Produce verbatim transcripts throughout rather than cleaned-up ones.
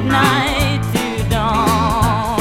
midnight to dawn.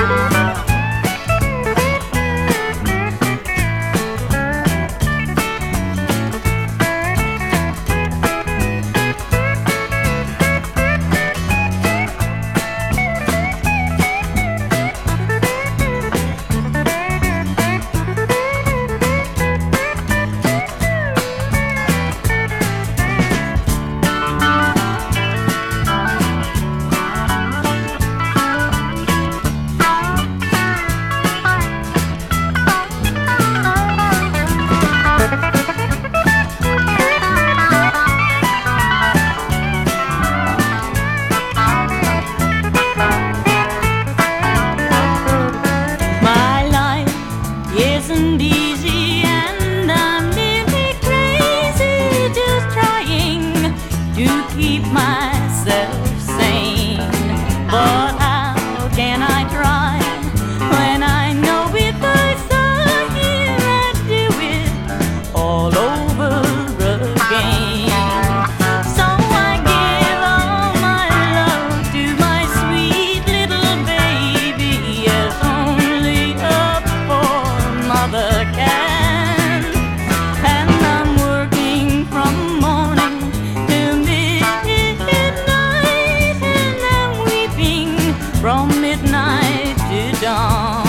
Isn't easy and I'm nearly crazy, just trying to keep myself sane. But how can I try when I know if I saw him I'd do it all over again? So I give all my love to my sweet little baby, as only a poor mother can. And I'm working from morning to midnight, and I'm weeping from midnight to dawn.